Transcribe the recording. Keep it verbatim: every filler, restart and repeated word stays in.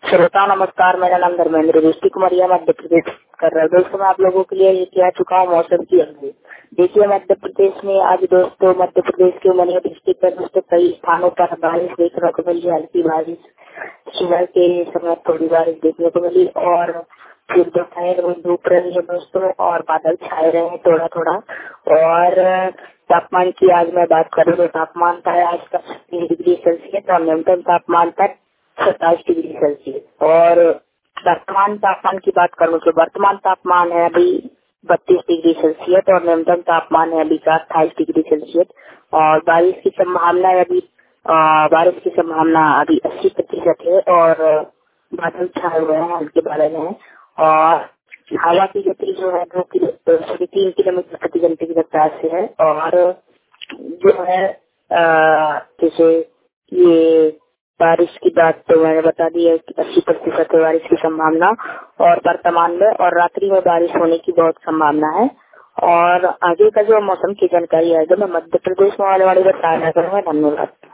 श्रोता नमस्कार, मेरा नाम धर्मेंद्र डिस्ट्रिक्ट उमरिया मध्य प्रदेश कर रहा हूँ। दोस्तों मैं आप लोगों के लिए लेके आ चुका हूँ मौसम की अपडेट। देखिए मध्य प्रदेश में आज दोस्तों मध्य प्रदेश के उमरिया डिस्ट्रिक्ट में दोस्तों कई स्थानों पर बारिश देखने को मिली, हल्की बारिश, सुबह के समय थोड़ी बारिश देखने को मिली और फिर दोपहर में धूप रही है दोस्तों और बादल छाए रहे हैं थोड़ा थोड़ा। और तापमान की आज मैं बात करूँ तो तापमान था आज का छत्तीस डिग्री सेल्सियस और न्यूनतम तापमान था सत्ताईस डिग्री सेल्सियस। और वर्तमान तापमान की बात करूँ तो वर्तमान तापमान है अभी बत्तीस डिग्री सेल्सियस और न्यूनतम तापमान है अभी का अट्ठाईस डिग्री सेल्सियस। और बारिश की संभावना है अभी अ, बारिश की संभावना अभी अस्सी प्रतिशत है और बादल छाए हुए हैं, हल्के बादल हैं। और हवा की गति जो है दो किलो साढ़े तीन किलोमीटर प्रति घंटे की रफ्तार से है। और जो है अ, जैसे ये बारिश की बात तो मैंने बता दी है कि अस्सी प्रतिशत है बारिश की संभावना और वर्तमान में और रात्रि में बारिश होने की बहुत संभावना है। और आगे का जो मौसम की जानकारी है जो मैं मध्य प्रदेश में आने वाली बताया करूँगा। धन्यवाद।